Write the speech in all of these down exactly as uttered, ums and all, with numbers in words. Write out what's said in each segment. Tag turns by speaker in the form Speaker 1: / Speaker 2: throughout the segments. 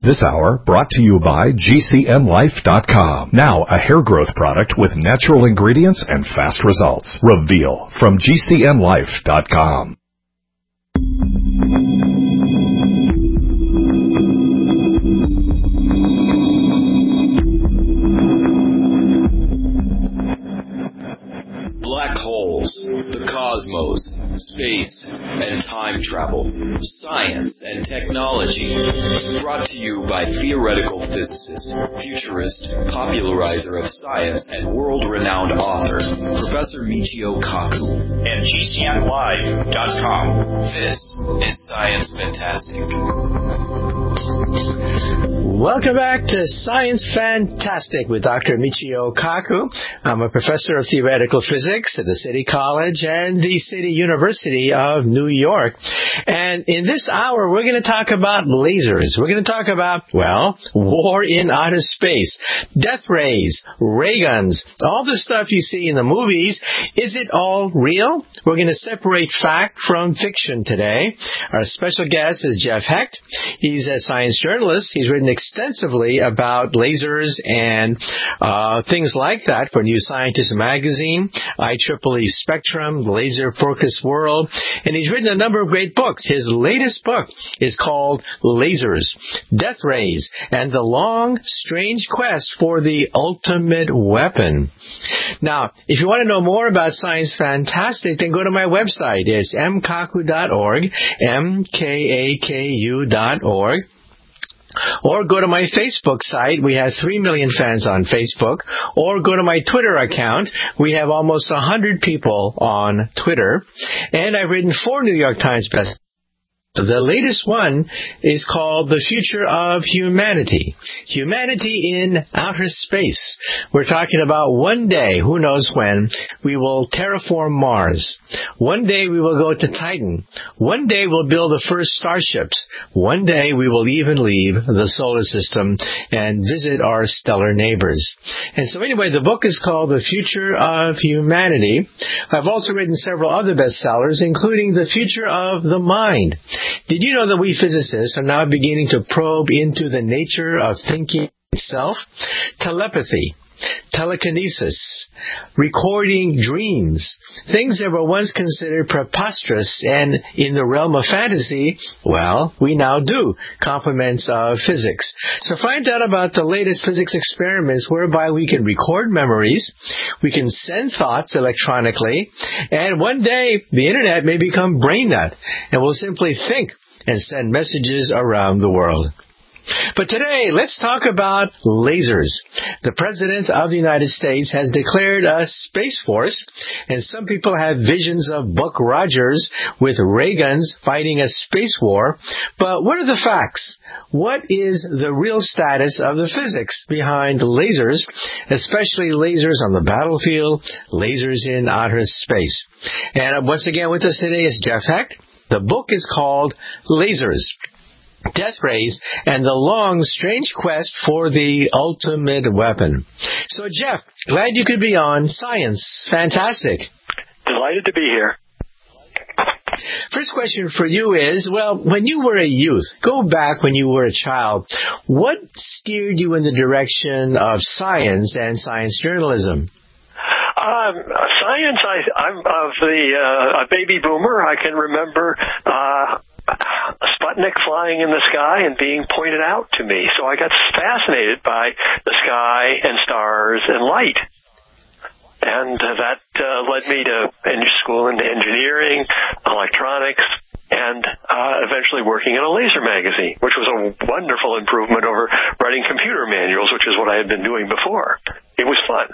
Speaker 1: This hour brought to you by G C N Life dot com. Now a hair growth product with natural ingredients and fast results. Reveal from G C N Life dot com.
Speaker 2: Black holes, the cosmos, space, and time travel, science and technology. Brought to you by theoretical physicist, futurist, popularizer of science, and world-renowned author, Professor Michio Kaku.
Speaker 3: And G C N Live dot com.
Speaker 2: This is Science Fantastic.
Speaker 4: Welcome back to Science Fantastic with Doctor Michio Kaku. I'm a professor of theoretical physics at the City College and the City University of New York. And in this hour, we're going to talk about lasers. We're going to talk about, well, war in outer space, death rays, ray guns, all the stuff you see in the movies. Is it all real? We're going to separate fact from fiction today. Our special guest is Jeff Hecht. He's a science journalist. He's written extensively about lasers and uh, things like that for New Scientist magazine, I triple E Spectrum, Laser Focus World, and he's written a number of great books. His latest book is called Lasers, Death Rays, and the Long, Strange Quest for the Ultimate Weapon. Now, if you want to know more about Science Fantastic, then go to my website. It's m kaku dot org, M K A K U dot org. Or go to my Facebook site. We have three million fans on Facebook. Or go to my Twitter account. We have almost one hundred people on Twitter. And I've written four New York Times bestsellers. The latest one is called The Future of Humanity. Humanity in Outer Space. We're talking about one day, who knows when, we will terraform Mars. One day we will go to Titan. One day we'll build the first starships. One day we will even leave the solar system and visit our stellar neighbors. And so anyway, the book is called The Future of Humanity. I've also written several other bestsellers, including The Future of the Mind. Did you know that we physicists are now beginning to probe into the nature of thinking itself? Telepathy, telekinesis, recording dreams, things that were once considered preposterous and in the realm of fantasy, well, we now do, complements of physics. So find out about the latest physics experiments whereby we can record memories, we can send thoughts electronically, and one day the internet may become BrainNet, and we'll simply think and send messages around the world. But today, let's talk about lasers. The President of the United States has declared a Space Force, and some people have visions of Buck Rogers with ray guns fighting a space war. But what are the facts? What is the real status of the physics behind lasers, especially lasers on the battlefield, lasers in outer space? And once again with us today is Jeff Hecht. The book is called Lasers, Death Rays, and the Long, Strange Quest for the Ultimate Weapon. So, Jeff, glad you could be on Science Fantastic.
Speaker 5: Delighted to be here.
Speaker 4: First question for you is, well, when you were a youth, go back when you were a child, what steered you in the direction of science and science journalism?
Speaker 5: Um, science, I, I'm of the uh, a baby boomer. I can remember uh, Sputnik flying in the sky and being pointed out to me. So I got fascinated by the sky and stars and light. And uh, that uh, led me to school into engineering, electronics, and uh, eventually working in a laser magazine, which was a wonderful improvement over writing computer manuals, which is what I had been doing before. It was fun.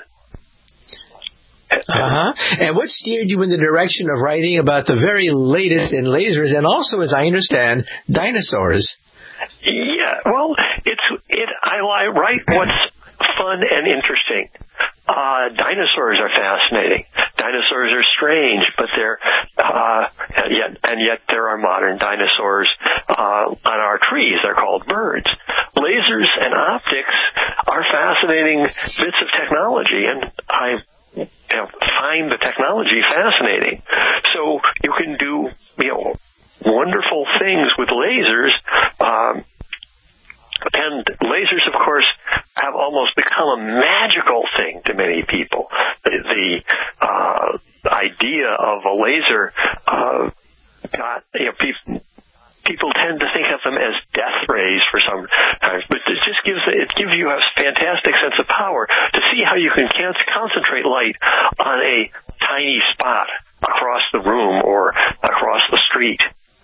Speaker 4: Uh-huh. And what steered you in the direction of writing about the very latest in lasers and also, as I understand, dinosaurs?
Speaker 5: Yeah, well, it's it. I, I write what's fun and interesting. Uh, dinosaurs are fascinating. Dinosaurs are strange, but they're uh, and yet and yet there are modern dinosaurs uh, on our trees. They're called birds. Lasers and optics are fascinating bits of technology, and I. You know, find the technology fascinating. So you can do, you know, wonderful things with lasers. Um, and And lasers, of course, have almost become a magical thing to many people. The, the uh, idea of a laser uh, got, you know, people, people tend to think of them as death rays for some times, but it just gives it gives you a fantastic sense of power to see how you can concentrate light on a tiny spot across the room or across the street.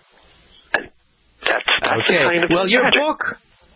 Speaker 5: And that's, that's
Speaker 4: okay.
Speaker 5: the kind of
Speaker 4: well, your
Speaker 5: magic.
Speaker 4: book.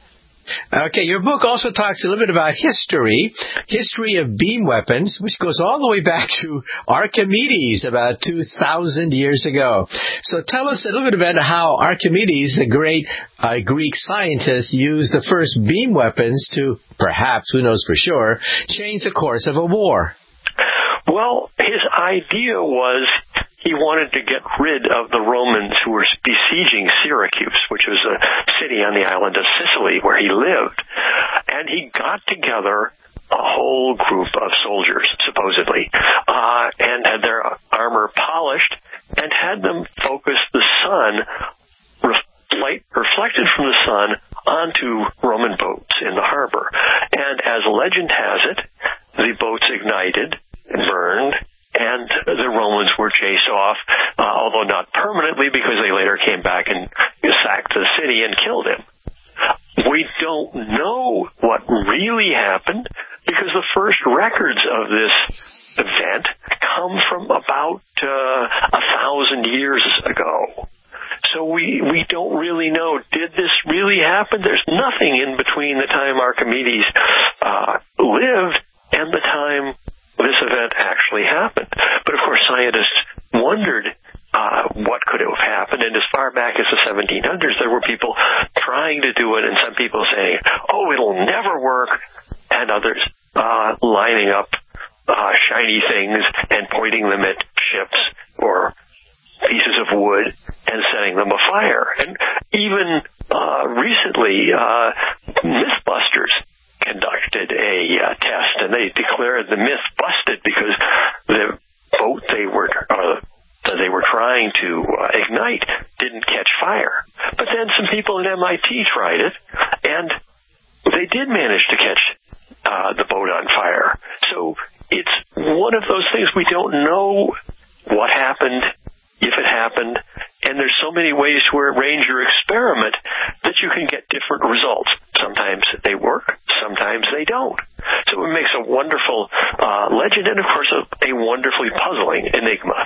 Speaker 4: Okay, your book also talks a little bit about history, history of beam weapons, which goes all the way back to Archimedes about two thousand years ago. So tell us a little bit about how Archimedes, the great uh, Greek scientist, used the first beam weapons to, perhaps, who knows for sure, change the course of a war.
Speaker 5: Well, his idea was he wanted to get rid of the Romans who were besieging Syracuse, which was a city on the island of Sicily where he lived. And he got together a whole group of soldiers, supposedly, uh, and had their armor polished and had them focus the sun, light reflected from the sun, onto Roman boats in the harbor. And as legend has it, the boats ignited, burned, and the Romans were chased off, uh, although not permanently, because they later came back and sacked the city and killed him. We don't know what really happened, because the first records of this event come from about uh, a thousand years ago. So we, we don't really know, did this really happen? There's nothing in between the time Archimedes uh, lived and the time this event actually happened. But of course, scientists wondered uh, what could have happened, and as far back as the seventeen hundreds, there were people trying to do it, and some people saying, oh, it'll never work, and others uh, lining up uh, shiny things and pointing them at ships or pieces of wood and setting them afire. And even uh, recently, uh, Mythbusters conducted a uh, test, and they declared the myth busted because the boat they were uh, they were trying to uh, ignite didn't catch fire. But then some people at M I T tried it, and they did manage to catch uh, the boat on fire. So it's one of those things we don't know what happened, if it happened, and there's so many ways to arrange your experiment that you can get different results. Sometimes they work, sometimes they don't. So it makes a wonderful uh, legend and, of course, a, a wonderfully puzzling enigma.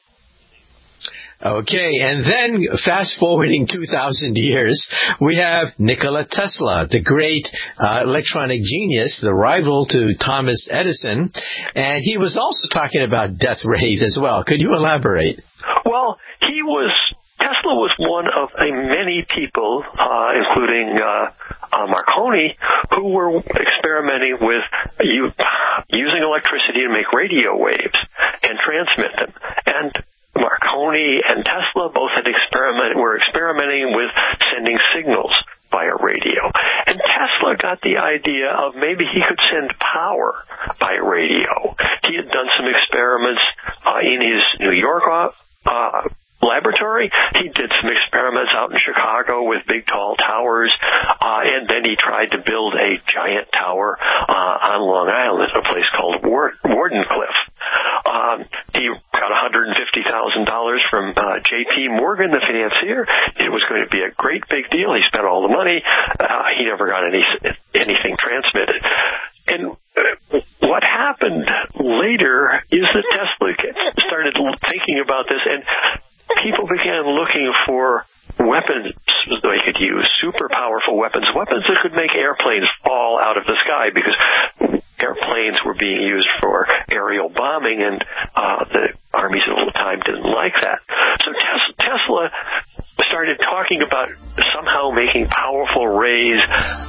Speaker 4: Okay, and then fast-forwarding two thousand years, we have Nikola Tesla, the great uh, electronic genius, the rival to Thomas Edison, and he was also talking about death rays as well. Could you elaborate?
Speaker 5: Well, he was, Tesla was one of a many people, uh, including uh, uh, Marconi, who were experimenting with u- using electricity to make radio waves and transmit them. And Marconi and Tesla both had experiment were experimenting with sending signals via radio. And Tesla got the idea of maybe he could send power by radio. He had done some experiments uh, in his New York uh, laboratory. He did some experiments out in Chicago with big, tall towers, uh, and then he tried to build a giant tower uh, on Long Island, a place called Ward- Wardenclyffe. Um, he got one hundred fifty thousand dollars from uh, J P Morgan, the financier. It was going to be a great big deal. He spent all the money. Uh, he never got any anything transmitted. And uh, what happened later is that Tesla started thinking about this, and people began looking for weapons they could use, super powerful weapons, weapons that could make airplanes fall out of the sky, because airplanes were being used for aerial bombing, and uh, the armies at the time didn't like that. So Tes- Tesla started talking about somehow making powerful rays that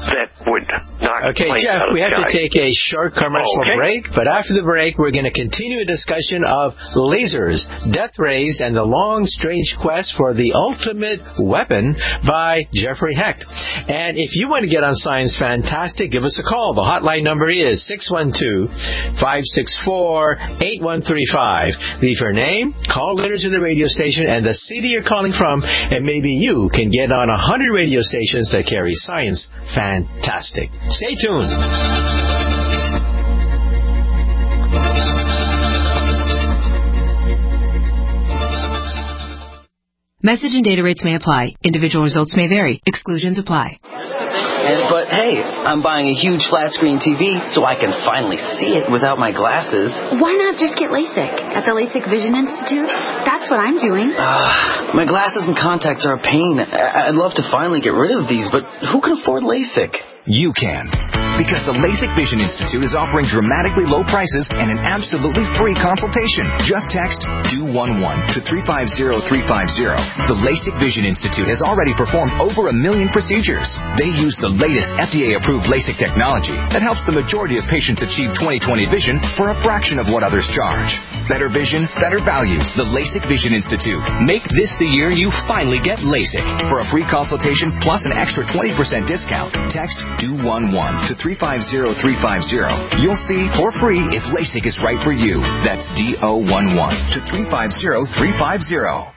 Speaker 5: would knock
Speaker 4: Okay,
Speaker 5: planes
Speaker 4: Jeff,
Speaker 5: out of
Speaker 4: we
Speaker 5: the
Speaker 4: have to
Speaker 5: sky.
Speaker 4: take a short commercial
Speaker 5: Okay.
Speaker 4: break, but after the break, we're going to continue a discussion of lasers, death rays, and the long, strange quest for the ultimate weapon by Jeffrey Hecht. And if you want to get on Science Fantastic, give us a call. The hotline number is six one two, five six four, eight one three five. Leave your name, call later to the radio station, and the city you're calling from, and maybe you can get on one hundred radio stations that carry Science Fantastic. Stay tuned.
Speaker 6: Message and data rates may apply. Individual results may vary. Exclusions apply.
Speaker 7: And, but hey, I'm buying a huge flat screen T V so I can finally see it without my glasses.
Speaker 8: Why not just get LASIK at the LASIK Vision Institute? That's what I'm doing.
Speaker 7: Uh, my glasses and contacts are a pain. I- I'd love to finally get rid of these, but who can afford LASIK?
Speaker 9: You can. Because the LASIK Vision Institute is offering dramatically low prices and an absolutely free consultation. Just text two one one to three five zero three five zero. The LASIK Vision Institute has already performed over a million procedures. They use the latest F D A-approved LASIK technology that helps the majority of patients achieve twenty twenty vision for a fraction of what others charge. Better vision, better value. The LASIK Vision Institute. Make this the year you finally get LASIK. For a free consultation plus an extra twenty percent discount, text two one one to three five zero three five zero. You'll see for free if LASIK is right for you. That's D O one one to three five zero three five zero.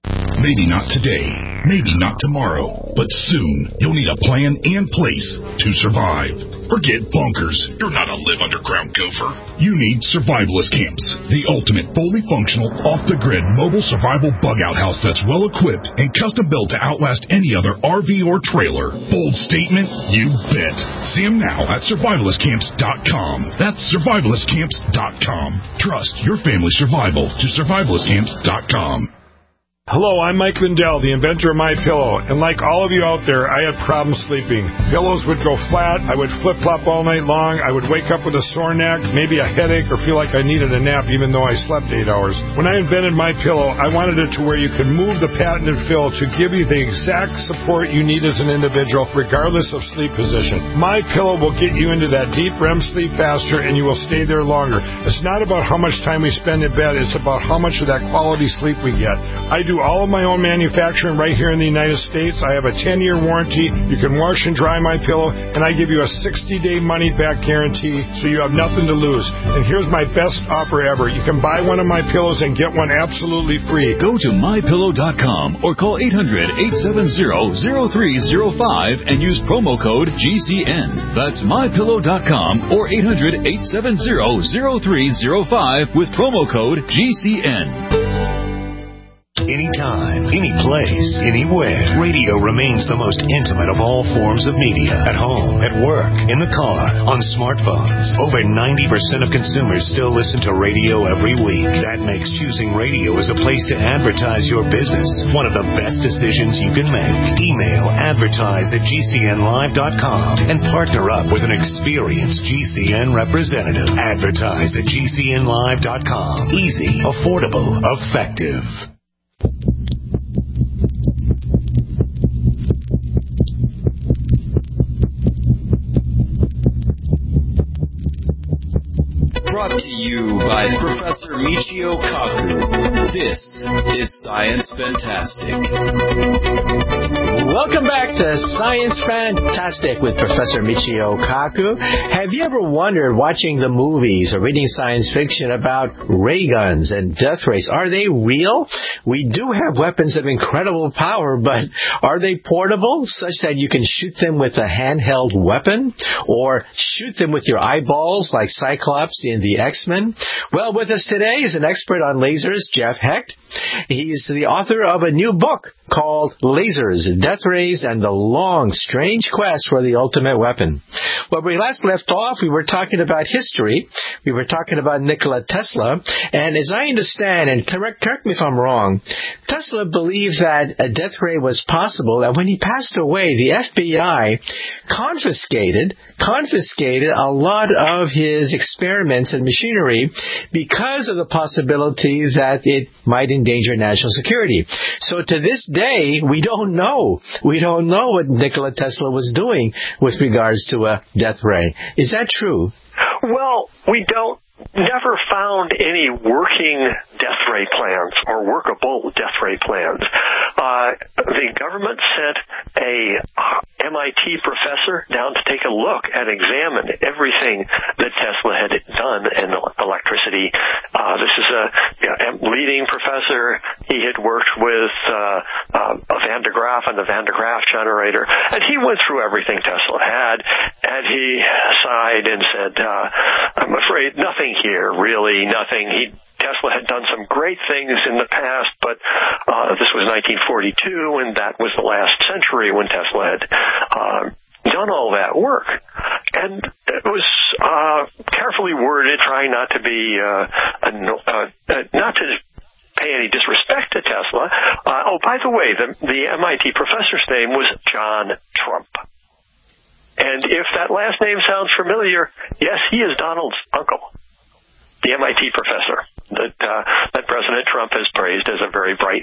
Speaker 10: Maybe not today, maybe not tomorrow, but soon you'll need a plan and place to survive. Forget bunkers. You're not a live underground gopher. You need survivalist camps, the ultimate fully functional, off-the-grid mobile survival bug-out house that's well-equipped and custom-built to outlast any other R V or trailer. Bold statement? You bet. See them now at survivalist camps dot com. That's survivalist camps dot com. Trust your family's survival to survivalist camps dot com.
Speaker 11: Hello, I'm Mike Lindell, the inventor of MyPillow, and like all of you out there, I had problems sleeping. Pillows would go flat, I would flip-flop all night long, I would wake up with a sore neck, maybe a headache, or feel like I needed a nap even though I slept eight hours. When I invented MyPillow, I wanted it to where you could move the patented fill to give you the exact support you need as an individual, regardless of sleep position. MyPillow will get you into that deep R E M sleep faster, and you will stay there longer. It's not about how much time we spend in bed, it's about how much of that quality sleep we get. I do all of my own manufacturing right here in the United States. I have a ten-year warranty. You can wash and dry my pillow, and I give you a sixty-day money-back guarantee, so you have nothing to lose. And here's my best offer ever. You can buy one of my pillows and get one absolutely free.
Speaker 12: Go to my pillow dot com or call eight hundred, eight seven zero, zero three zero five and use promo code G C N. That's my pillow dot com or eight hundred, eight seven zero, zero three zero five with promo code G C N.
Speaker 13: Anytime, any place, anywhere. Radio remains the most intimate of all forms of media. At home, at work, in the car, on smartphones. Over ninety percent of consumers still listen to radio every week. That makes choosing radio as a place to advertise your business one of the best decisions you can make. Email advertise at G C N live dot com and partner up with an experienced G C N representative. Advertise at G C N live dot com. Easy, affordable, effective.
Speaker 2: Brought to you by Professor Michio Kaku. This is Science Fantastic.
Speaker 4: Welcome back to Science Fantastic with Professor Michio Kaku. Have you ever wondered, watching the movies or reading science fiction, about ray guns and death rays? Are they real? We do have weapons of incredible power, but are they portable, such that you can shoot them with a handheld weapon? Or shoot them with your eyeballs like Cyclops in the X-Men? Well, with us today is an expert on lasers, Jeff Hecht. He's the author of a new book called Lasers, Death Rays, and the Long, Strange Quest for the Ultimate Weapon. Well, we last left off, we were talking about history. We were talking about Nikola Tesla. And as I understand, and correct, correct me if I'm wrong, Tesla believed that a death ray was possible. And when he passed away, the F B I confiscated, confiscated a lot of his experiments and machinery because of the possibility that it might endanger national security. So to this day, we don't know. We don't know what Nikola Tesla was doing with regards to a death ray. Is that true?
Speaker 5: Well, we don't. Never found any working death ray plans or workable death ray plans. Uh, the government sent a M I T professor down to take a look and examine everything that Tesla had done in electricity. Uh, this is a you know, leading professor. He had worked with uh, uh, Van de Graaff and the Van de Graaff generator, and he went through everything Tesla had, and he sighed and said, uh, I'm afraid nothing here, really nothing. He Tesla had done some great things in the past, but uh, this was nineteen forty-two, and that was the last century when Tesla had uh, done all that work. And it was uh, carefully worded, trying not to be uh, a, uh, not to pay any disrespect to Tesla. Uh, oh, by the way, the, the M I T professor's name was John Trump. And if that last name sounds familiar, yes, he is Donald's uncle, the M I T professor that uh, that President Trump has praised as a very bright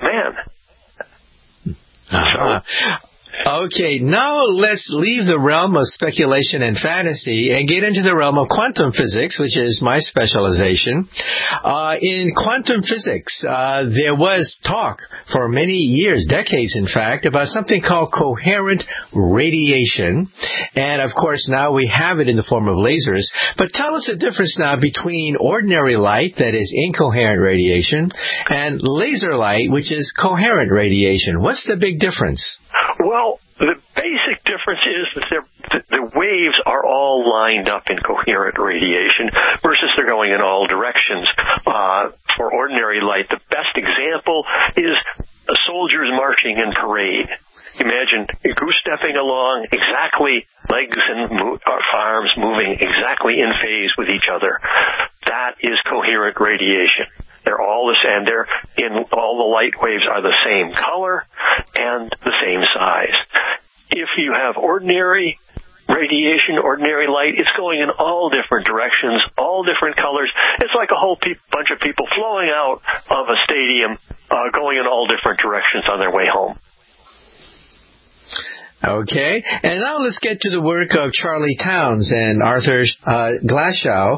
Speaker 5: man.
Speaker 4: Uh-huh. So, okay, now let's leave the realm of speculation and fantasy and get into the realm of quantum physics, which is my specialization. Uh, in quantum physics, uh, there was talk for many years, decades in fact, about something called coherent radiation. And of course, now we have it in the form of lasers. But tell us the difference now between ordinary light, that is incoherent radiation, and laser light, which is coherent radiation. What's the big difference?
Speaker 5: Well, the basic difference is that the waves are all lined up in coherent radiation versus they're going in all directions. Uh, for ordinary light, the best example is soldiers marching in parade. Imagine goose-stepping along, exactly legs and mo- arms moving exactly in phase with each other. That is coherent radiation. They're all the same. They're in all the light waves are the same color and the same size. If you have ordinary radiation, ordinary light, it's going in all different directions, all different colors. It's like a whole pe- bunch of people flowing out of a stadium, uh, going in all different directions on their way home.
Speaker 4: Okay, and now let's get to the work of Charlie Towns and Arthur uh, Glashow,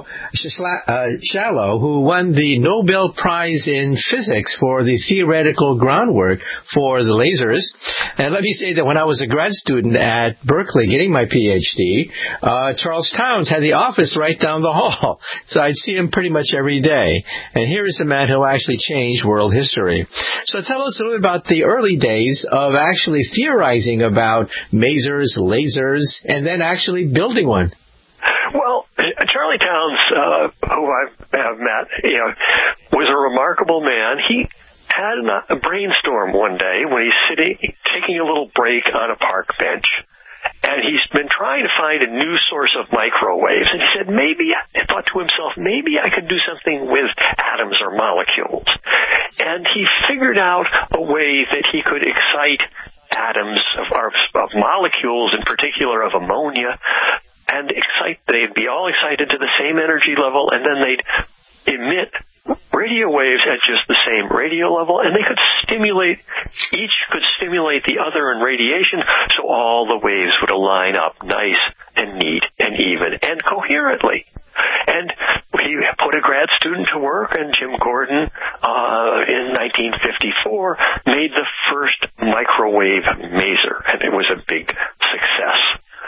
Speaker 4: uh, Shallow, who won the Nobel Prize in Physics for the theoretical groundwork for the lasers. And let me say that when I was a grad student at Berkeley getting my P H D, uh, Charles Towns had the office right down the hall, so I'd see him pretty much every day. And here is a man who actually changed world history. So tell us a little bit about the early days of actually theorizing about masers, lasers, and then actually building one.
Speaker 5: Well, Charlie Towns, uh, who I have met, you know, was a remarkable man. He had a brainstorm one day when he's sitting, taking a little break on a park bench, and he's been trying to find a new source of microwaves. And he said, maybe, he thought to himself, maybe I could do something with atoms or molecules. And he figured out a way that he could excite atoms of, of molecules, in particular of ammonia, and excite. They'd be all excited to the same energy level, and then they'd emit radio waves at just the same radio level, and they could stimulate, each could stimulate the other in radiation, so all the waves would align up nice and neat and even and coherently. And he put a grad student to work, and Jim Gordon, uh, in nineteen fifty-four, made the first microwave maser, and it was a big success.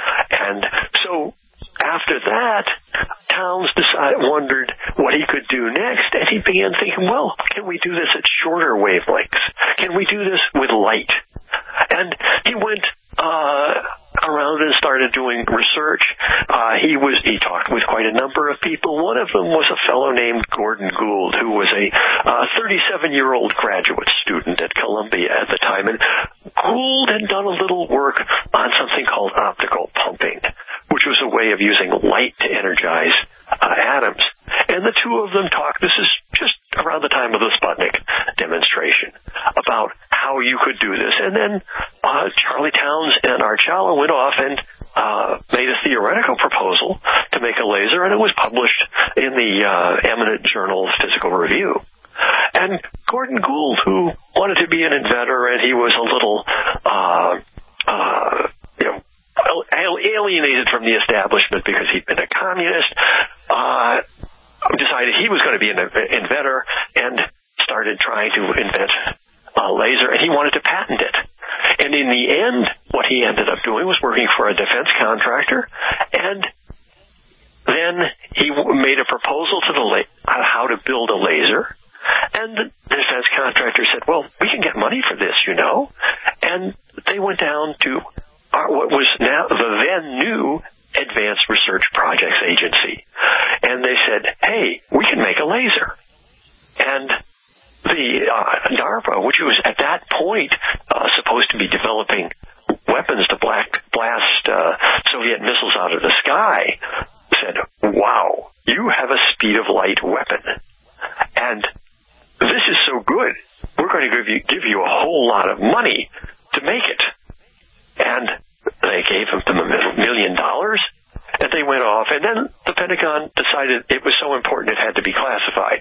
Speaker 5: And so after that, Towns decided, wondered what he could do next, and he began thinking, well, can we do this at shorter wavelengths? Can we do this with light? And he went uh, around and started doing research. Uh, he was he talked with quite a number of people. One of them was a fellow named Gordon Gould, who was a thirty-seven-year-old uh, graduate student at Columbia at the time. And Gould had done a little work on something called optical pumping, which was a way of using light to energize uh, atoms. And the two of them talked, this is just around the time of the Sputnik demonstration, about how you could do this. And then uh, Charlie Towns and Art Schawlow went off and uh, made a theoretical proposal to make a laser, and it was published in the uh, eminent journal Physical Review. And Gordon Gould, who wanted to be an inventor, and he was a little, uh, uh, you know, alienated from the establishment because he'd been a communist, uh, decided he was going to be an inventor and started trying to invent a laser, and he wanted to patent it. And in the end, what he ended up doing was working for a defense contractor, and then he made a proposal to the la- how to build a laser. And the defense contractor said, well, we can get money for this, you know. And they went down to our, what was now the then new Advanced Research Projects Agency. And they said, hey, we can make a laser. And the uh, DARPA, which was at that point uh, supposed to be developing weapons to black, blast uh, Soviet missiles out of the sky, said, wow, you have a speed of light weapon. And this is so good, we're going to give you, give you a whole lot of money to make it. And they gave them a million dollars, and they went off. And then the Pentagon decided it was so important it had to be classified.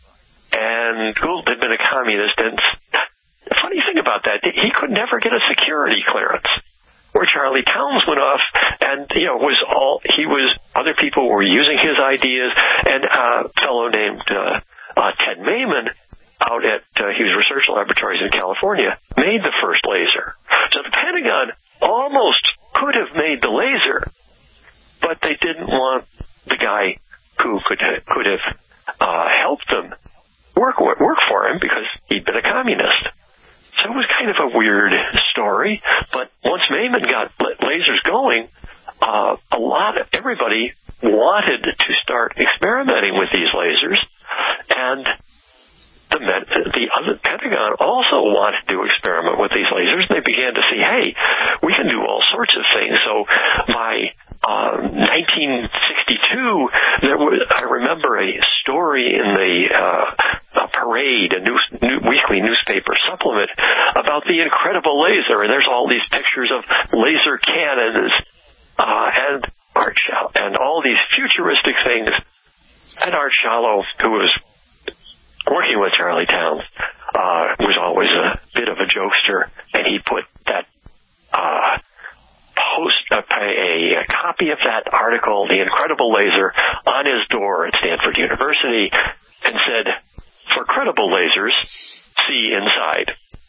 Speaker 5: And Gould had been a communist, and the funny thing about that, he could never get a security clearance. Where Charlie Towns went off, and you know, was all he was. Other people were using his ideas, and a fellow named uh, uh, Ted Mayman, out at uh, Hughes Research Laboratories in California, made the first laser. So the Pentagon almost could have made the laser, but they didn't want the guy who could could have uh, helped them work work for him because he'd been a communist. So it was kind of a weird story. But once Mayman got lasers going, uh, a lot of everybody wanted to start experimenting with these lasers, and The, the other Pentagon also wanted to experiment with these lasers. They began to see, hey, we can do all sorts of things. So by uh, nineteen sixty-two, there was, I remember a story in the uh, a Parade, a news, new, weekly newspaper supplement, about the incredible laser. And there's all these pictures of laser cannons uh, and Art Schawlow, and all these futuristic things. And Art Schawlow, who was working with Charlie Towns, uh, was always a bit of a jokester, and he put that uh, post uh, a, a copy of that article, The Incredible Laser, on his door at Stanford University, and said, "For credible lasers, see inside."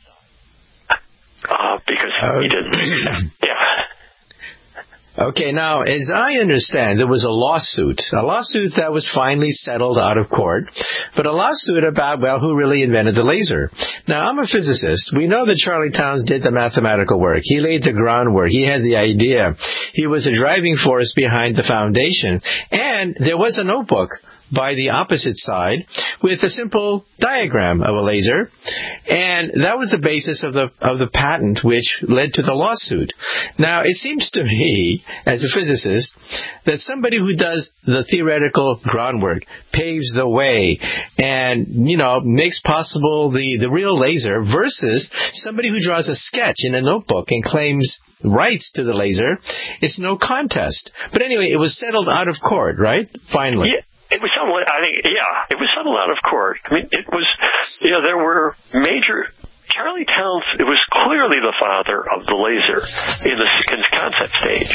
Speaker 5: Uh, because uh, he didn't. Yeah.
Speaker 4: Okay, now, as I understand, there was a lawsuit, a lawsuit that was finally settled out of court, but a lawsuit about, well, who really invented the laser. Now, I'm a physicist. We know that Charlie Towns did the mathematical work. He laid the groundwork. He had the idea. He was a driving force behind the foundation. And there was a notebook by the opposite side with a simple diagram of a laser, and that was the basis of the of the patent which led to the lawsuit. Now, it seems to me, as a physicist, that somebody who does the theoretical groundwork paves the way and, you know, makes possible the, the real laser versus somebody who draws a sketch in a notebook and claims rights to the laser. It's no contest. But anyway, it was settled out of court, right? Finally.
Speaker 5: Yeah. It was settled, I think, yeah, it was settled out of court. I mean, it was, you know, there were major, Charlie Towns, it was clearly the father of the laser in the concept stage.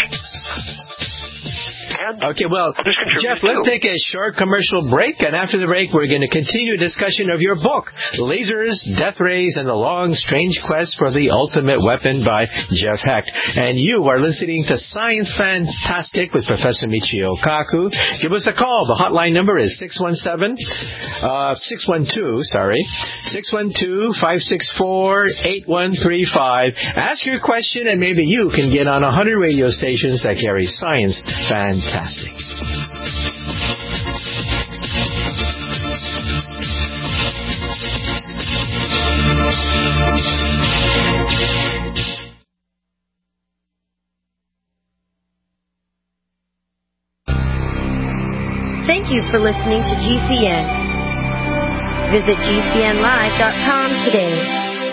Speaker 5: And
Speaker 4: okay, well, Jeff, let's take a short commercial break, and after the break, we're going to continue a discussion of your book, Lasers, Death Rays, and the Long, Strange Quest for the Ultimate Weapon by Jeff Hecht. And you are listening to Science Fantastic with Professor Michio Kaku. Give us a call. The hotline number is six one seven, uh, six one two, sorry, six one two, five six four, eight one three five. Ask your question, and maybe you can get on one hundred radio stations that carry Science Fantastic. Fantastic.
Speaker 14: Thank you for listening to G C N. Visit G C N live dot com today.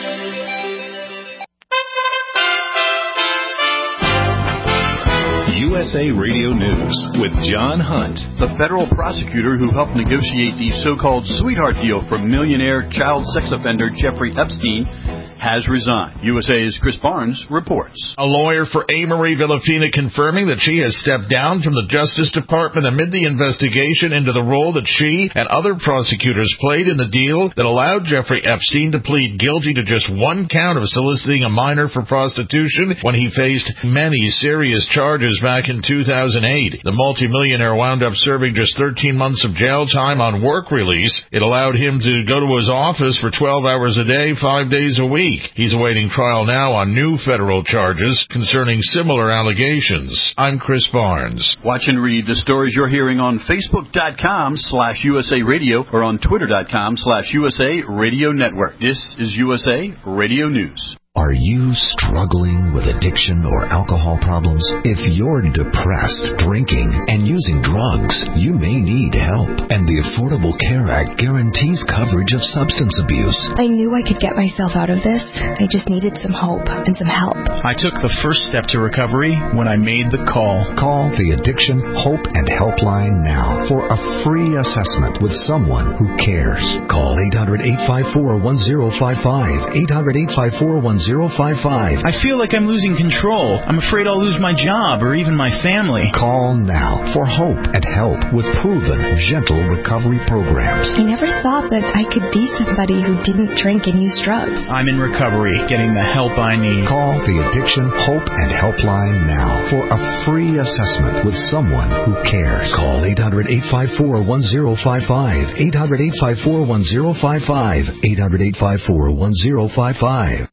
Speaker 12: U S A Radio News with John Hunt.
Speaker 15: The federal prosecutor who helped negotiate the so-called sweetheart deal for millionaire child sex offender Jeffrey Epstein has resigned. U S A's Chris Barnes reports.
Speaker 16: A lawyer for A. Marie Villafina confirming that she has stepped down from the Justice Department amid the investigation into the role that she and other prosecutors played in the deal that allowed Jeffrey Epstein to plead guilty to just one count of soliciting a minor for prostitution when he faced many serious charges back in two thousand eight. The multimillionaire wound up serving just thirteen months of jail time on work release. It allowed him to go to his office for twelve hours a day, five days a week. He's awaiting trial now on new federal charges concerning similar allegations. I'm Chris Barnes.
Speaker 15: Watch and read the stories you're hearing on Facebook.com slash USA Radio or on Twitter.com slash USA Radio Network. This is U S A Radio News.
Speaker 17: Are you struggling with addiction or alcohol problems? If you're depressed, drinking, and using drugs, you may need help. And the Affordable Care Act guarantees coverage of substance abuse.
Speaker 18: I knew I could get myself out of this. I just needed some hope and some help.
Speaker 19: I took the first step to recovery when I made the call.
Speaker 17: Call the Addiction, Hope, and Helpline now for a free assessment with someone who cares. Call eight hundred, eight five four, one zero five five, eight hundred, eight five four, one zero five five.
Speaker 19: I feel like I'm losing control. I'm afraid I'll lose my job or even my family.
Speaker 17: Call now for hope and help with proven, gentle recovery programs.
Speaker 18: I never thought that I could be somebody who didn't drink and use drugs.
Speaker 19: I'm in recovery, getting the help I need.
Speaker 17: Call the Addiction, Hope, and Helpline now for a free assessment with someone who cares. Call eight hundred, eight five four, one zero five five, eight hundred, eight five four, one zero five five, eight hundred, eight five four, one zero five five.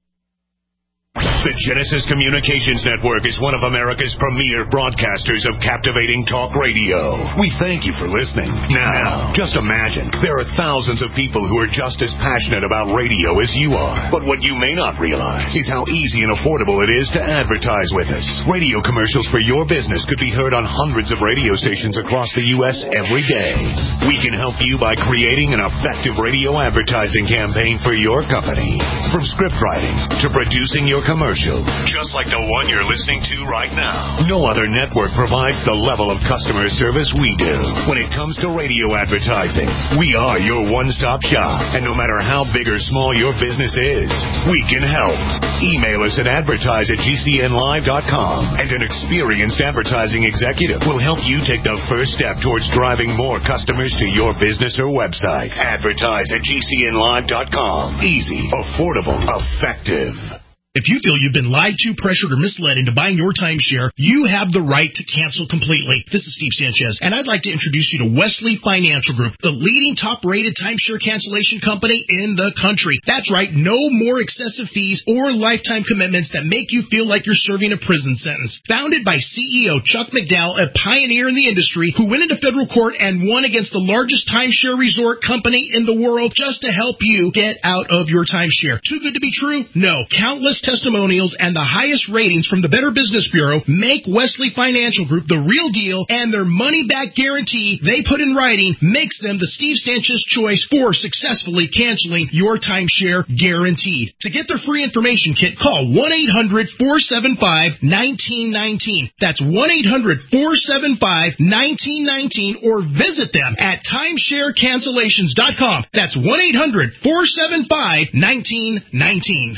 Speaker 13: The Genesis Communications Network is one of America's premier broadcasters of captivating talk radio. We thank you for listening. Now, just imagine, there are thousands of people who are just as passionate about radio as you are. But what you may not realize is how easy and affordable it is to advertise with us. Radio commercials for your business could be heard on hundreds of radio stations across the U S every day. We can help you by creating an effective radio advertising campaign for your company. From script writing to producing your commercial, just like the one you're listening to right now. No other network provides the level of customer service we do. When it comes to radio advertising, we are your one-stop shop. And no matter how big or small your business is, we can help. Email us at advertise at G C N live dot com, and an experienced advertising executive will help you take the first step towards driving more customers to your business or website. Advertise at G C N live dot com. Easy, affordable, effective.
Speaker 20: If you feel you've been lied to, pressured, or misled into buying your timeshare, you have the right to cancel completely. This is Steve Sanchez, and I'd like to introduce you to Wesley Financial Group, the leading top-rated timeshare cancellation company in the country. That's right, no more excessive fees or lifetime commitments that make you feel like you're serving a prison sentence. Founded by C E O Chuck McDowell, a pioneer in the industry who went into federal court and won against the largest timeshare resort company in the world just to help you get out of your timeshare. Too good to be true? No. Countless testimonials and the highest ratings from the Better Business Bureau make Wesley Financial Group the real deal, and their money-back guarantee they put in writing makes them the Steve Sanchez choice for successfully canceling your timeshare guaranteed. To get their free information kit, call one eight hundred, four seven five, one nine one nine. That's one eight hundred, four seven five, one nine one nine, or visit them at timeshare cancellations dot com. That's one eight hundred, four seven five, one nine one nine.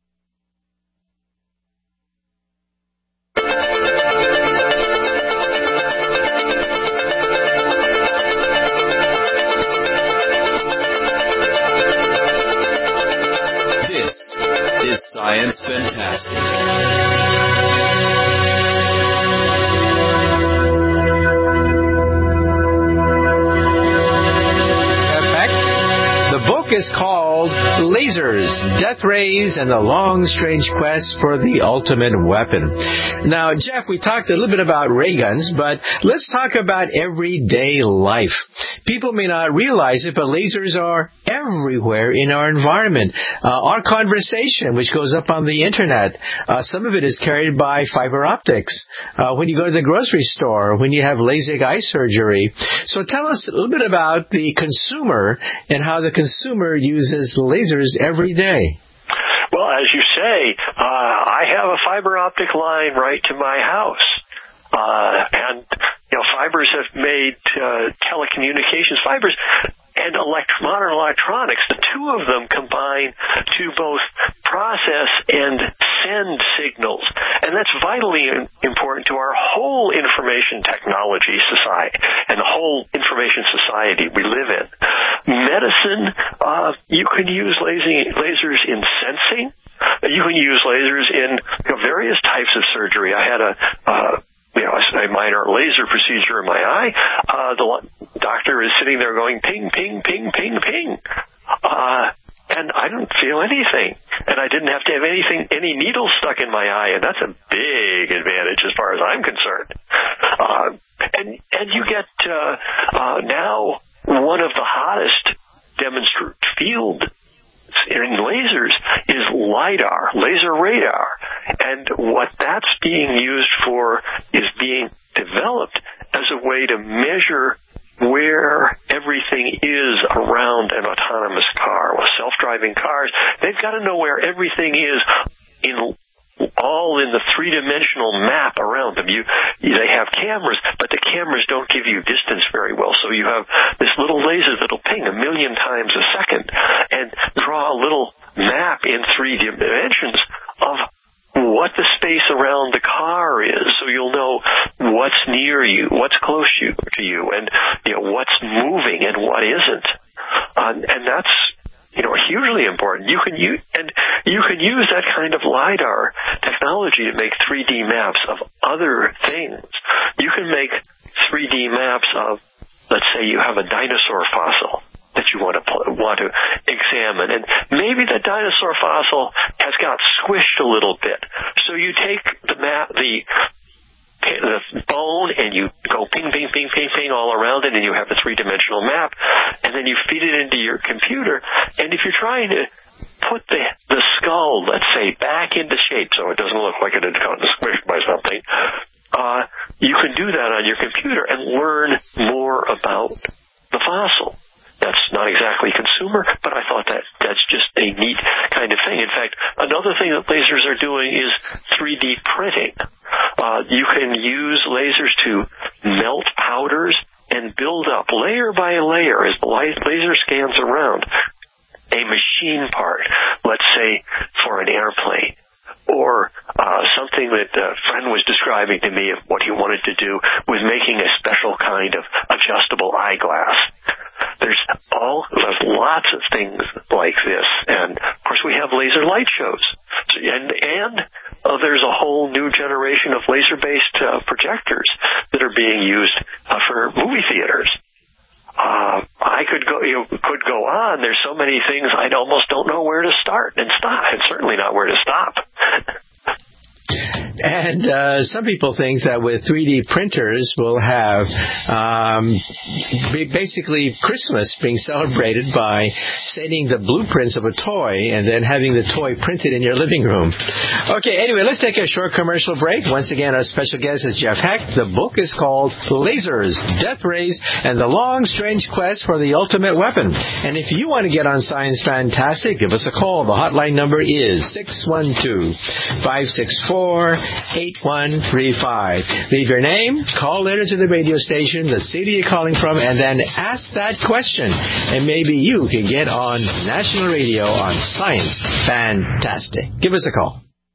Speaker 2: Science Fantastic.
Speaker 4: The book is called lasers, death rays, and the long, strange quest for the ultimate weapon. Now, Jeff, we talked a little bit about ray guns, but let's talk about everyday life. People may not realize it, but lasers are everywhere in our environment. Uh, our conversation, which goes up on the internet, uh, some of it is carried by fiber optics. Uh, when you go to the grocery store, when you have LASIK eye surgery. So tell us a little bit about the consumer and how the consumer uses lasers every day.
Speaker 5: Well, as you say, uh, I have a fiber optic line right to my house. Uh, and, you know, fibers have made uh, telecommunications, fibers and elect- modern electronics, the two of them combine to both process and send signals. And that's vitally important to our whole information technology society and the whole information society we live in. Medicine, uh, you can use laser- lasers in sensing. You can use lasers in you know, various types of surgery. I had a... Uh, You know, a minor laser procedure in my eye. Uh, the doctor is sitting there going ping, ping, ping, ping, ping. Uh, and I didn't feel anything. And I didn't have to have anything, any needles stuck in my eye. And that's a big advantage as far as I'm concerned. Uh, and, and you get, uh, uh, now one of the hottest demonstrated field in lasers is LiDAR, laser radar. And what that's being used for is being developed as a way to measure where everything is around an autonomous car. With self-driving cars, they've got to know where everything is in all in the three-dimensional map around them. You, they have cameras, but the cameras don't give you distance very well. So you have this little laser that'll ping a million times a second and draw a little map in three dimensions of what the space around the car is, so you'll know what's near you, what's close you, to you, and you know what's moving and what isn't. Uh, and that's you know hugely important. You can use and you can use that kind of LiDAR technology to make three D maps of other things. You can make three D maps of, let's say, you have a dinosaur fossil that you want to want to examine, and maybe the dinosaur fossil has got squished a little bit. So you take the map, the the bone, and you go ping, ping, ping, ping, ping all around it, and you have a three-dimensional map, and then you feed it into your computer. And if you're trying to put the the skull, let's say, back into shape so it doesn't look like it had gotten squished by something, uh, you can do that on your computer and learn more about the fossil. That's not exactly consumer, but I thought that that's just a neat kind of thing. In fact, another thing that lasers are doing is three D printing. Uh, you can use lasers to melt powders and build up layer by layer as the laser scans around a machine part, let's say for an airplane. Or uh, something that a friend was describing to me of what he wanted to do was making a special kind of adjustable eyeglass. There's all there's lots of things like this, and of course we have laser light shows, so, and and uh, there's a whole new generation of laser-based uh, projectors that are being used uh, for movie theaters. Uh, I could go, you know, could go on. There's so many things I almost don't know where to start and stop, and certainly not where to stop.
Speaker 4: And uh, some people think that with three D printers we'll have um, basically Christmas being celebrated by sending the blueprints of a toy and then having the toy printed in your living room. Okay, anyway, let's take a short commercial break. Once again, our special guest is Jeff Hecht. The book is called Lasers, Death Rays, and the Long, Strange Quest for the Ultimate Weapon. And if you want to get on Science Fantastic, give us a call. The hotline number is six one two, five six four, eight one three five. Leave your name, call in to the radio station, the city you're calling from, and then ask that question. And maybe you can get on national radio on Science Fantastic. Give us a call.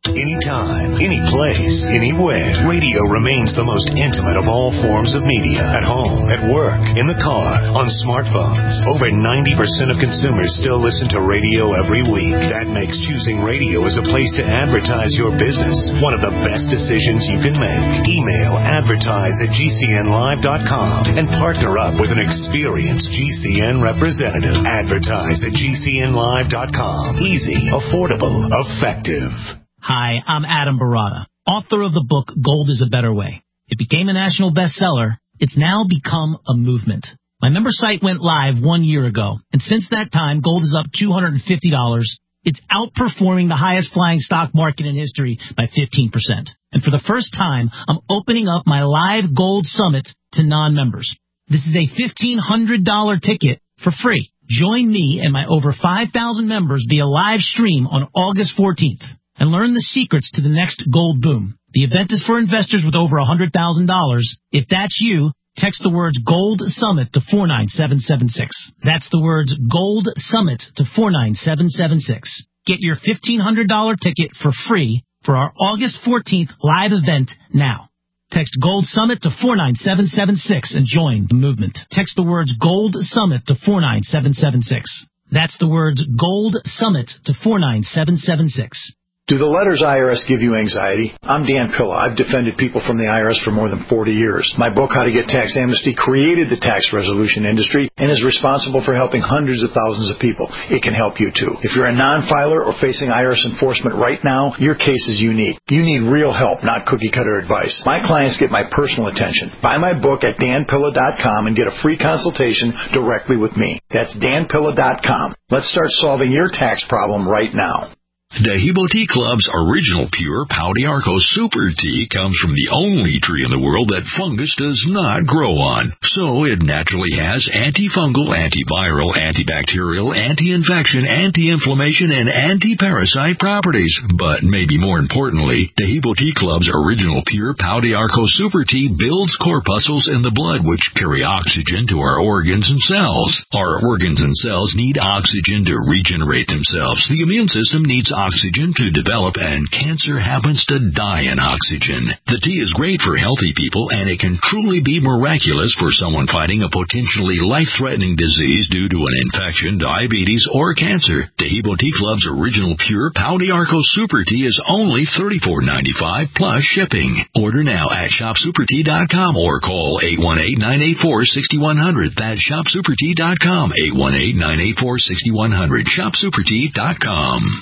Speaker 13: Anytime, any place, anywhere. Radio remains the most intimate of all forms of media. At home, at work, in the car, on smartphones. Over ninety percent of consumers still listen to radio every week. That makes choosing radio as a place to advertise your business one of the best decisions you can make. Email advertise at G C N live dot com and partner up with an experienced G C N representative. Advertise at G C N live dot com. Easy, affordable, effective.
Speaker 21: Hi, I'm Adam Barada, author of the book Gold is a Better Way. It became a national bestseller. It's now become a movement. My member site went live one year ago, and since that time, gold is up two hundred fifty dollars. It's outperforming the highest flying stock market in history by fifteen percent. And for the first time, I'm opening up my live gold summit to non-members. This is a fifteen hundred dollars ticket for free. Join me and my over five thousand members via live stream on August fourteenth. And learn the secrets to the next gold boom. The event is for investors with over one hundred thousand dollars. If that's you, text the words Gold Summit to four nine seven seven six. That's the words Gold Summit to four nine seven seven six. Get your fifteen hundred dollars ticket for free for our August fourteenth live event now. Text Gold Summit to four nine seven seven six and join the movement. Text the words Gold Summit to four nine seven seven six. That's the words Gold Summit to four nine seven seven six.
Speaker 22: Do the letters I R S give you anxiety? I'm Dan Pilla. I've defended people from the I R S for more than forty years. My book, How to Get Tax Amnesty, created the tax resolution industry and is responsible for helping hundreds of thousands of people. It can help you, too. If you're a non-filer or facing I R S enforcement right now, your case is unique. You need real help, not cookie-cutter advice. My clients get my personal attention. Buy my book at dan pilla dot com and get a free consultation directly with me. That's dan pilla dot com. Let's start solving your tax problem right now.
Speaker 23: Dehibo Tea Club's original pure Pau d'Arco Super Tea comes from the only tree in the world that fungus does not grow on. So it naturally has antifungal, antiviral, antibacterial, anti-infection, anti-inflammation, and anti-parasite properties. But maybe more importantly, Dehibo Tea Club's original pure Pau d'Arco Super Tea builds corpuscles in the blood which carry oxygen to our organs and cells. Our organs and cells need oxygen to regenerate themselves. The immune system needs oxygen to develop, and cancer happens to die in oxygen. The tea is great for healthy people, and it can truly be miraculous for someone fighting a potentially life-threatening disease due to an infection, diabetes, or cancer. Dehibo Tea Club's original pure Pau d'Arco Super Tea is only thirty-four dollars and ninety-five cents plus shipping. Order now at shop super tea dot com or call eight one eight, nine eight four, six one zero zero. That's shop super tea dot com, eight one eight, nine eight four, six one zero zero. shop super tea dot com.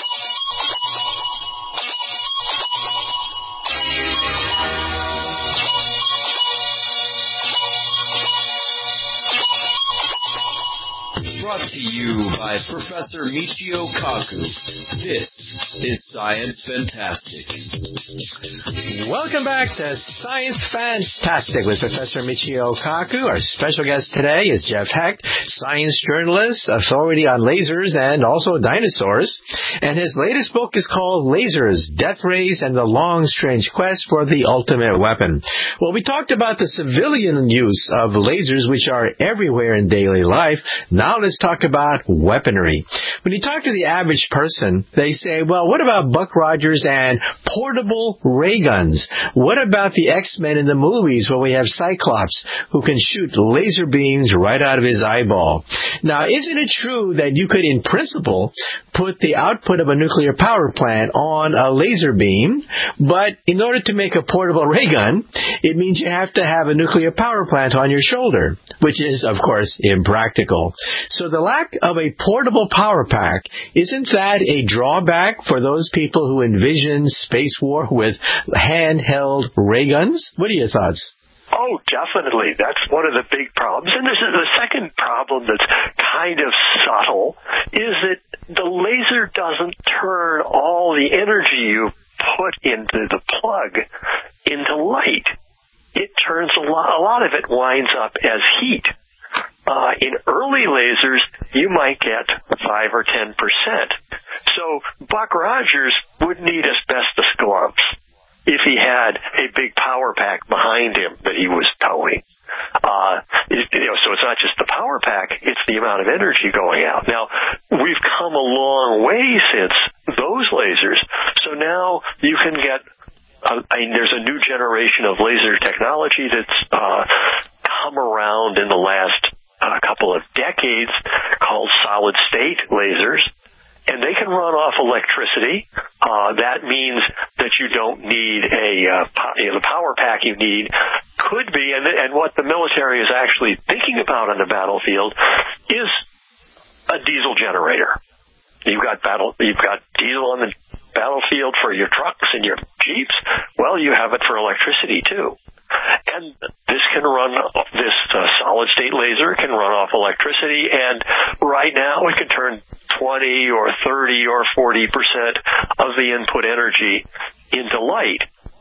Speaker 2: Brought to you by Professor Michio Kaku. This is Science Fantastic.
Speaker 4: Welcome back to Science Fantastic with Professor Michio Kaku. Our special guest today is Jeff Hecht, science journalist, authority on lasers and also dinosaurs. And his latest book is called Lasers, Death Rays and the Long Strange Quest for the Ultimate Weapon. Well, we talked about the civilian use of lasers, which are everywhere in daily life. Now let's talk about weaponry. When you talk to the average person, they say, well, what about Buck Rogers and portable ray guns? What about the X-Men in the movies where we have Cyclops who can shoot laser beams right out of his eyeball? Now, isn't it true that you could, in principle, put the output of a nuclear power plant on a laser beam, but in order to make a portable ray gun, it means you have to have a nuclear power plant on your shoulder, which is, of course, impractical. So the lack of a portable power pack, isn't that a drawback for those people who envision space war with handheld ray guns? What are your thoughts?
Speaker 5: Oh, definitely. That's one of the big problems. And this is the second problem that's kind of subtle, is that the laser doesn't turn all the energy you put into the plug into light. It turns a lot, a lot of it winds up as heat. Uh, in early lasers, you might get five or ten percent. So Buck Rogers would need asbestos gloves if he had a big power pack behind him that he was towing. Uh, you know, so it's not just the power pack, it's the amount of energy going out. Now, we've come a long way since those those lasers. So now you can get, uh, I mean, there's a new generation of laser technology that's uh, come around in the last uh, couple of decades called solid-state lasers. And they can run off electricity. Uh, that means that you don't need a, uh, po- you know, the power pack you need could be, and, and what the military is actually thinking about on the battlefield is a diesel generator. You've got battle, you've got diesel on the battlefield for your trucks and your Jeeps. Well, you have it for electricity too. And this can run, this uh, solid-state laser can run off electricity, and right now it can turn twenty or thirty or forty percent of the input energy into light.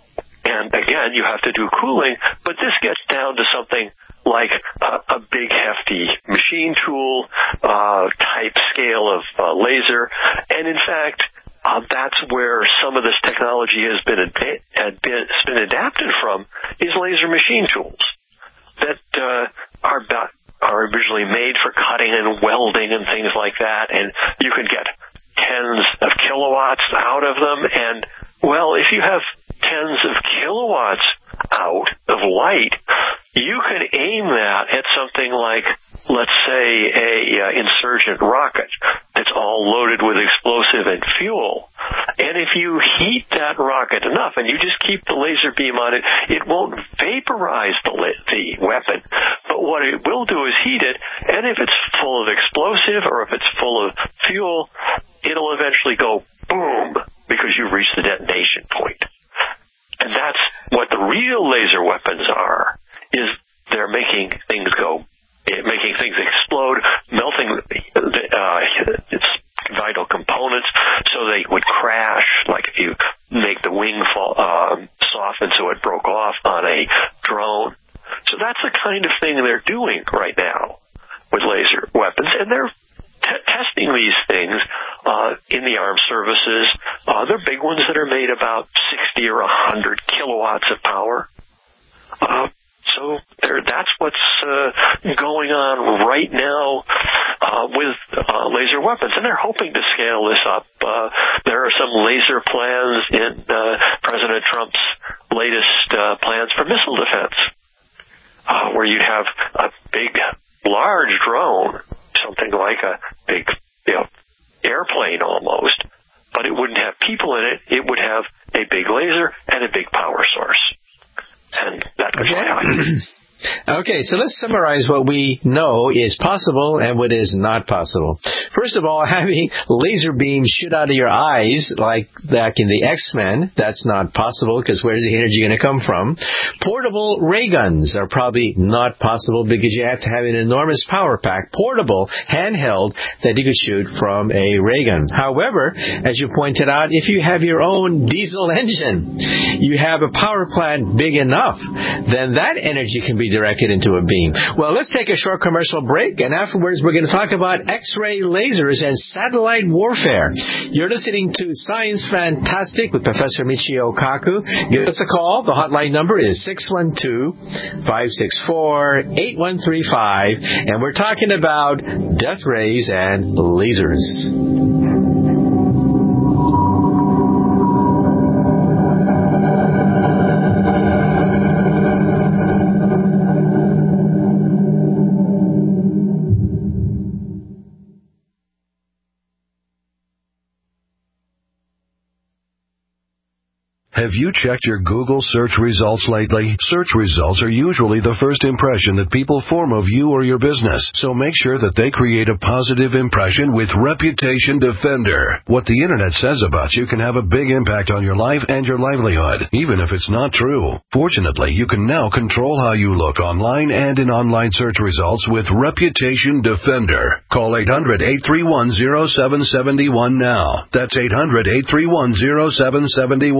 Speaker 5: And again, you have to do cooling, but this gets down to something like a, a big, hefty machine tool uh, type scale of uh, laser. And in fact, Uh, that's where some of this technology has been, ad- had been, has been adapted from, is laser machine tools that uh, are ba- are originally made for cutting and welding and things like that, and you can get tens of kilowatts out of them. And, well, if you have tens of kilowatts out of light, you can aim that at something like, let's say, a uh, insurgent rocket that's all loaded with explosive and fuel. And if you heat that rocket enough, and you just keep the laser beam on it, it won't vaporize the, li- the weapon. But what it will do is heat it, and if it's full of explosive or if it's full of fuel, it'll eventually go boom, because you've reached the detonation point. And that's what the real laser weapons are, is they're making things go, making things explode, melting uh, its vital components so they would crash, like if you make the wing fall, uh, soften so it broke off on a drone. So that's the kind of thing they're doing right now with laser weapons, and they're T- testing these things uh, in the armed services. Uh, they're big ones that are made about sixty or one hundred kilowatts of power. Uh, so that's what's uh, going on right now uh, with uh, laser weapons, and they're hoping to scale this up. Uh, there are some laser plans in uh, President Trump's latest uh, plans for missile defense, uh, where you'd have a big, large drone, something like a big, you know, airplane almost, but it wouldn't have people in it. It would have a big laser and a big power source. And that could fly out.
Speaker 4: Okay, so let's summarize what we know is possible and what is not possible. First of all, having laser beams shoot out of your eyes, like back in the X-Men, that's not possible because where's the energy going to come from? Portable ray guns are probably not possible because you have to have an enormous power pack, portable, handheld, that you could shoot from a ray gun. However, as you pointed out, if you have your own diesel engine, you have a power plant big enough, then that energy can be directed into a beam. Well, let's take a short commercial break, and afterwards we're going to talk about X-ray lasers and satellite warfare. You're listening to Science Fantastic with Professor Michio Kaku. Give us a call. The hotline number is six one two, five six four, eight one three five, and we're talking about death rays and lasers.
Speaker 1: Have you checked your Google search results lately? Search results are usually the first impression that people form of you or your business, so make sure that they create a positive impression with Reputation Defender. What the Internet says about you can have a big impact on your life and your livelihood, even if it's not true. Fortunately, you can now control how you look online and in online search results with Reputation Defender. Call eight hundred, eight three one, zero seven seven one now. That's eight hundred, eight three one, zero seven seven one.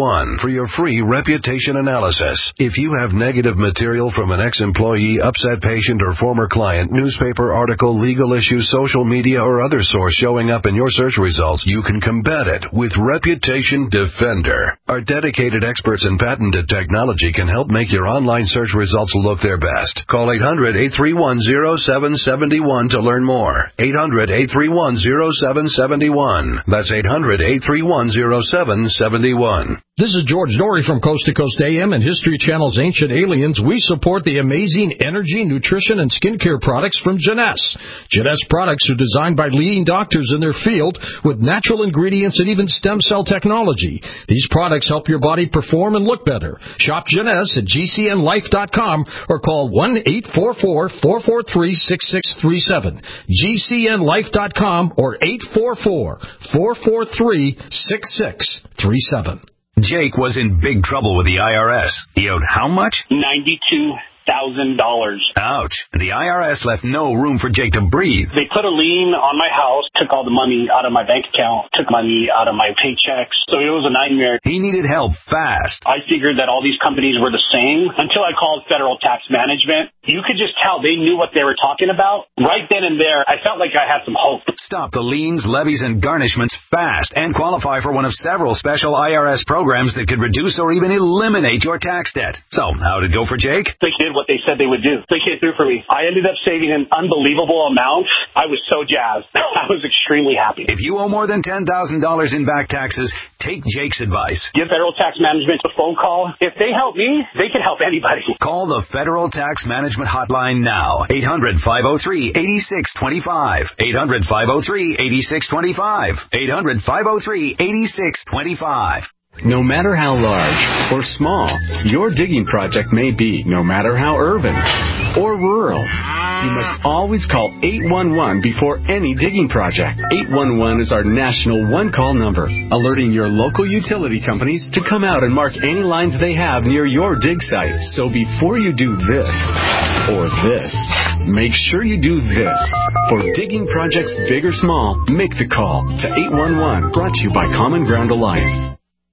Speaker 1: for your free reputation analysis. If you have negative material from an ex-employee, upset patient, or former client, newspaper article, legal issue, social media, or other source showing up in your search results, you can combat it with Reputation Defender. Our dedicated experts in patented technology can help make your online search results look their best. Call eight hundred, eight three one, zero seven seven one to learn more. eight hundred, eight three one, zero seven seven one. That's eight hundred, eight three one, zero seven seven one.
Speaker 3: This is George Norrie from Coast to Coast A M and History Channel's Ancient Aliens. We support the amazing energy, nutrition, and skincare products from Jeunesse. Jeunesse products are designed by leading doctors in their field with natural ingredients and even stem cell technology. These products help your body perform and look better. Shop Jeunesse at G C N life dot com or call one eight four four, four four three, six six three seven. G C N life dot com or eight four four, four four three, six six three seven.
Speaker 6: Jake was in big trouble with the I R S. He owed how much?
Speaker 8: ninety-two thousand dollars.
Speaker 6: Ouch. The I R S left no room for Jake to breathe.
Speaker 8: They put a lien on my house, took all the money out of my bank account, took money out of my paychecks. So it was a nightmare.
Speaker 6: He needed help fast.
Speaker 8: I figured that all these companies were the same until I called Federal Tax Management. You could just tell they knew what they were talking about. Right then and there, I felt like I had some hope.
Speaker 6: Stop the liens, levies, and garnishments fast and qualify for one of several special I R S programs that could reduce or even eliminate your tax debt. So, how'd it go for Jake?
Speaker 8: They did what they said they would do. They came through for me. I ended up saving an unbelievable amount. I was so jazzed. I was extremely happy.
Speaker 6: If you owe more than ten thousand dollars in back taxes, take Jake's advice.
Speaker 8: Give Federal Tax Management a phone call. If they help me, they can help anybody.
Speaker 6: Call the Federal Tax Management Hotline now. eight hundred, five oh three, eight six two five. eight hundred, five oh three, eight six two five. eight hundred, five oh three, eight six two five.
Speaker 24: No matter how large or small your digging project may be, no matter how urban or rural, you must always call eight one one before any digging project. eight one one is our national one-call number, alerting your local utility companies to come out and mark any lines they have near your dig site. So before you do this or this, make sure you do this. For digging projects big or small, make the call to eight one one, brought to you by Common Ground Alliance.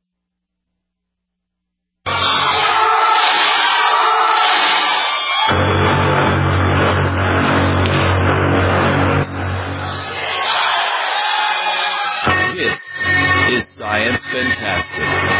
Speaker 2: Science Fantastic.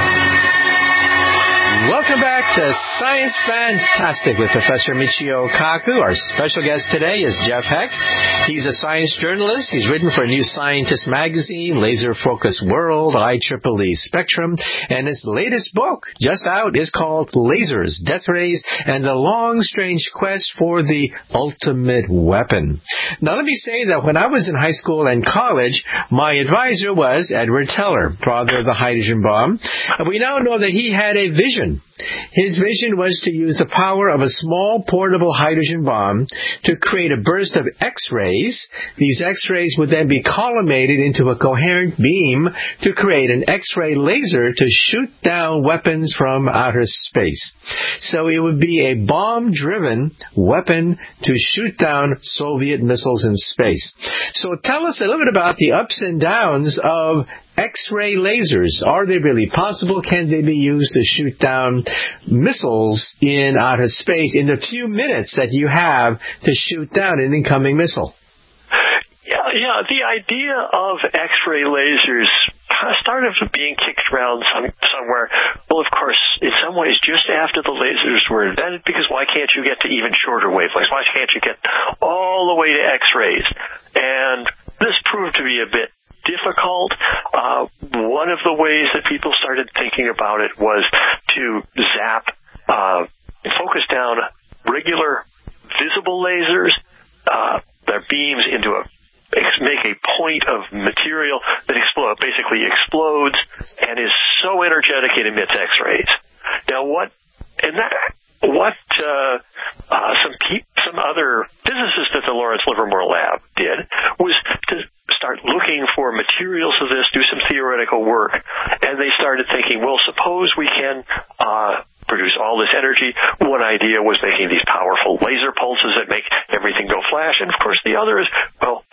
Speaker 4: Welcome back to Science Fantastic with Professor Michio Kaku. Our special guest today is Jeff Heck. He's a science journalist. He's written for New Scientist magazine, Laser Focus World, I triple E Spectrum, and his latest book, just out, is called Lasers, Death Rays, and the Long Strange Quest for the Ultimate Weapon. Now, let me say that when I was in high school and college, my advisor was Edward Teller, father of the hydrogen bomb, and we now know that he had a vision. His vision was to use the power of a small portable hydrogen bomb to create a burst of X-rays. These X-rays would then be collimated into a coherent beam to create an X-ray laser to shoot down weapons from outer space. So it would be a bomb-driven weapon to shoot down Soviet missiles in space. So tell us a little bit about the ups and downs of X-ray lasers. Are they really possible? Can they be used to shoot down missiles in outer space in the few minutes that you have to shoot down an incoming missile?
Speaker 5: Yeah, yeah. The idea of X-ray lasers kind of started being kicked around some, somewhere. Well, of course, in some ways, just after the lasers were invented, because why can't you get to even shorter wavelengths? Why can't you get all the way to X-rays? And this proved to be a bit difficult. Uh, one of the ways that people started thinking about it was to zap, uh, focus down regular visible lasers, uh, their beams into a, make a point of material that explode, basically explodes and is so energetic it emits X-rays. Now what, and that, what, uh, uh, some pe- some other physicists at the Lawrence Livermore Lab did was to start looking for materials of this, do some theoretical work, and they started thinking, well, suppose we can uh, produce all this energy. One idea was making these powerful laser pulses that make everything go flash, and of course the other is, well, hey, we're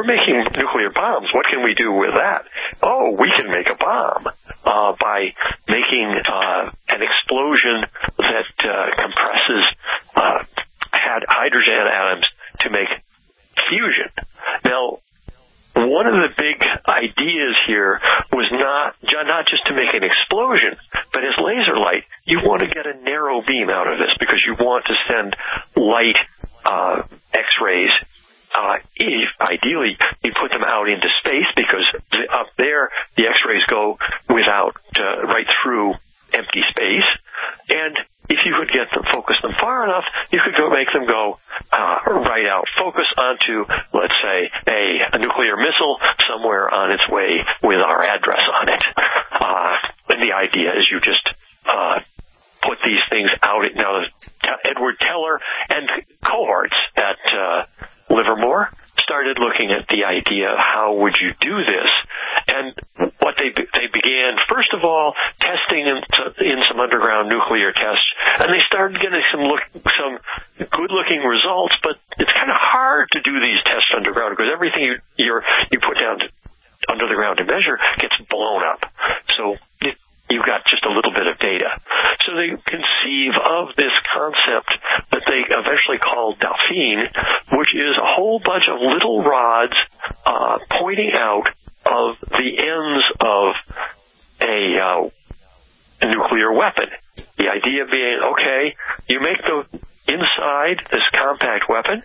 Speaker 5: making nuclear bombs. What can we do with that? Oh, we can make a bomb uh, by making uh, an explosion that uh, compresses uh, had hydrogen atoms to make fusion. Now, one of the big ideas here was not not just to make an explosion, but as laser light, you want to get a narrow beam out of this because you want to send light uh, X-rays. Uh, if, ideally, you put them out into space because the, up there the X-rays go without uh, right through empty space, and if you could get them, focus them far enough, you could go make them go uh, right out, focus onto, let's say, a, a nuclear missile somewhere on its way with our address on it. Uh, and the idea is you just uh, put these things out. Now, Edward Teller and cohorts at uh, Livermore started looking at the idea of how would you do this, and what they they began first of all testing in, in some underground nuclear tests, and they started getting some look some good looking results. But it's kind of hard to do these tests underground because everything you you're, you put down to, under the ground to measure gets blown up. So it, you've got just a little bit of data. So they conceive of this concept that they eventually called Dauphine, which is a whole bunch of little rods uh, pointing out of the ends of a, uh, a nuclear weapon. The idea being, okay, you make the inside this compact weapon,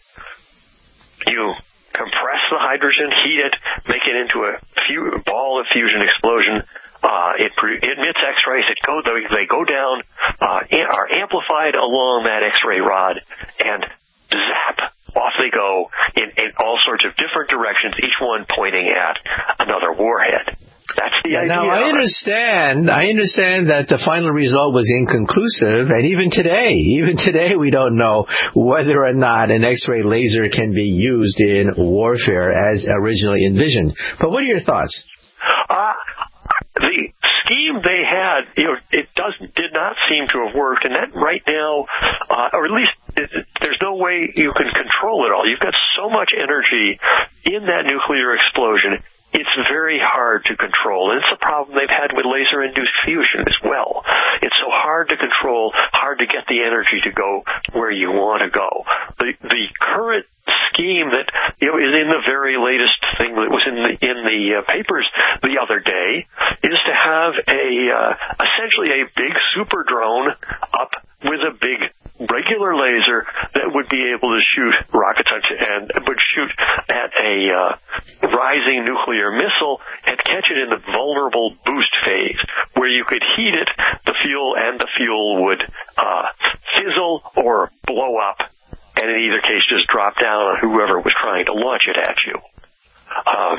Speaker 5: you compress the hydrogen, heat it, make it into a fu- ball of fusion explosion. Uh, it, it emits X-rays. It go, they, they go down, uh, are amplified along that X-ray rod, and zap, off they go in, in all sorts of different directions, each one pointing at another warhead. That's the idea.
Speaker 4: Now, I understand, I understand that the final result was inconclusive, and even today, even today we don't know whether or not an X-ray laser can be used in warfare as originally envisioned. But what are your thoughts?
Speaker 5: Uh, the scheme they had, you know, it doesn't, did not seem to have worked, and that right now, uh, or at least it, there's no way you can control it all. You've got so much energy in that nuclear explosion. It's very hard to control, and it's a problem they've had with laser-induced fusion as well. It's so hard to control, hard to get the energy to go where you want to go. The the current scheme that, you know, is in the very latest thing that was in the in the uh, papers the other day is to have a uh, essentially a big super drone up with a big regular laser that would be able to shoot rockets and would shoot at a uh, rising nuclear missile and catch it in the vulnerable boost phase, where you could heat it, the fuel, and the fuel would uh, fizzle or blow up, and in either case just drop down on whoever was trying to launch it at you. Uh,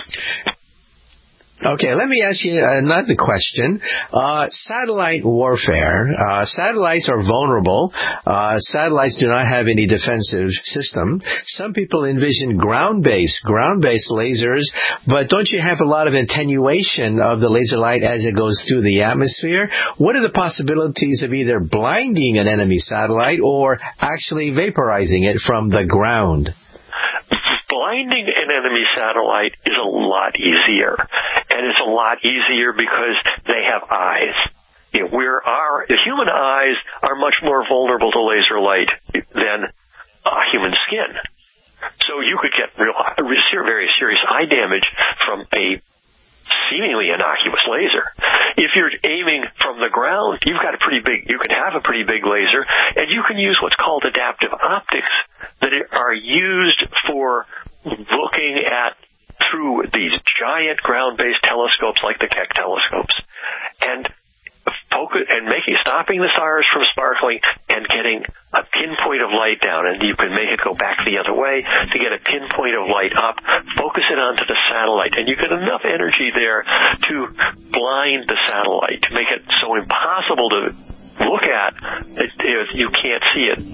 Speaker 4: Okay, let me ask you another question. Uh, satellite warfare. Uh, satellites are vulnerable. Uh, satellites do not have any defensive system. Some people envision ground-based, ground-based lasers, but don't you have a lot of attenuation of the laser light as it goes through the atmosphere? What are the possibilities of either blinding an enemy satellite or actually vaporizing it from the ground?
Speaker 5: Blinding an enemy satellite is a lot easier, and it's a lot easier because they have eyes. You know, we're our the human eyes are much more vulnerable to laser light than uh, human skin. So you could get real, very serious eye damage from a seemingly innocuous laser. If you're aiming from the ground, you've got a pretty big, you can have a pretty big laser, and you can use what's called adaptive optics that are used for looking at through these giant ground-based telescopes like the Keck telescopes, and focus and making stopping the stars from sparkling and getting a pinpoint of light down, and you can make it go back the other way to get a pinpoint of light up, focus it onto the satellite, and you get enough energy there to blind the satellite, to make it so impossible to look at that you can't see it.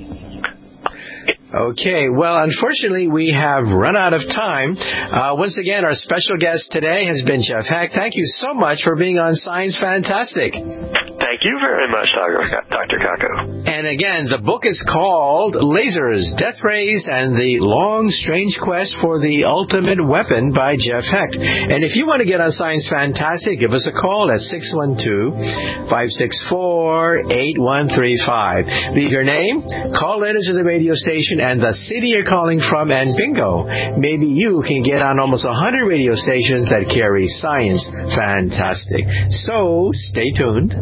Speaker 4: Okay, well, unfortunately, we have run out of time. Uh, once again, our special guest today has been Jeff Heck. Thank you so much for being on Science Fantastic.
Speaker 5: Thank Thank you very much, Doctor Kaku.
Speaker 4: And again, the book is called Lasers, Death Rays, and the Long, Strange Quest for the Ultimate Weapon by Jeff Hecht. And if you want to get on Science Fantastic, give us a call at six one two, five six four, eight one three five. Leave your name, call letters to the radio station, and the city you're calling from, and bingo, maybe you can get on almost one hundred radio stations that carry Science Fantastic. So, stay tuned.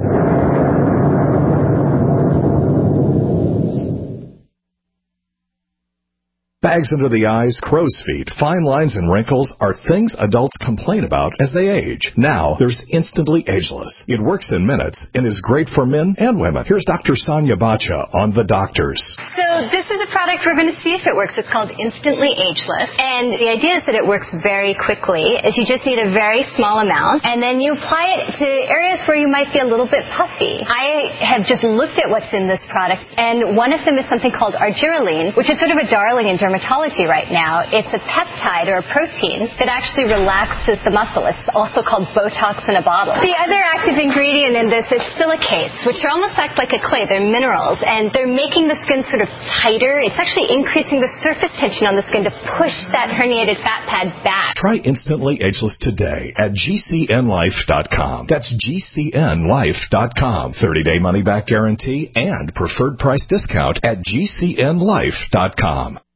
Speaker 7: Bags under the eyes, crow's feet, fine lines, and wrinkles are things adults complain about as they age. Now, there's Instantly Ageless. It works in minutes and is great for men and women. Here's Doctor Sonia Bacha on The Doctors.
Speaker 9: So this is a product we're going to see if it works. It's called Instantly Ageless. And the idea is that it works very quickly. Is you just need a very small amount, and then you apply it to areas where you might be a little bit puffy. I have just looked at what's in this product, and one of them is something called argireline, which is sort of a darling in dermatology right now. It's a peptide or a protein that actually relaxes the muscle. It's also called Botox in a bottle. The other active ingredient in this is silicates, which are almost act like a clay. They're minerals, and they're making the skin sort of tighter. It's actually increasing the surface tension on the skin to push that herniated fat pad back.
Speaker 7: Try Instantly Ageless today at G C N life dot com. That's G C N life dot com. thirty-day money-back guarantee and preferred price discount at G C N life dot com.